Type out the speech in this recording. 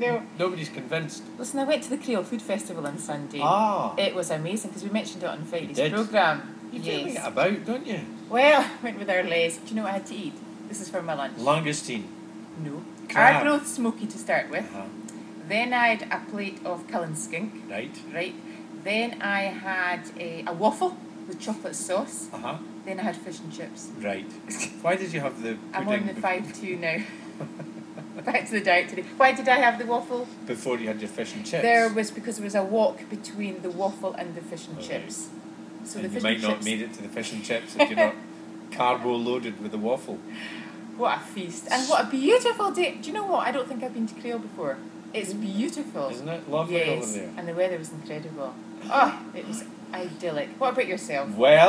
No. Nobody's convinced. Listen, I went to the Creole Food Festival on Sunday. Ah. It was amazing because we mentioned it on Friday's did. programme. You tell me about, don't you? Well, I went with our Les. Do you know what I had to eat? This is for my lunch. Langoustine. No. Crab. Arbroath smoky to start with. Uh-huh. Then I had a plate of Cullen skink. Right. Then I had a waffle with chocolate sauce. Uh-huh. Then I had fish and chips. Right. Why did you have the pudding? I'm on the 5-2 now. Back to the diet today. Why did I have the waffle? Before you had your fish and chips? Because there was a walk between the waffle and the fish and chips. So and the you fish might and not chips, made it to the fish and chips if you're not carbo loaded with the waffle. What a feast. And what a beautiful day. Do you know what? I don't think I've been to Creole before. It's beautiful. Isn't it lovely over there? And the weather was incredible. Oh, it was idyllic. What about yourself? Well,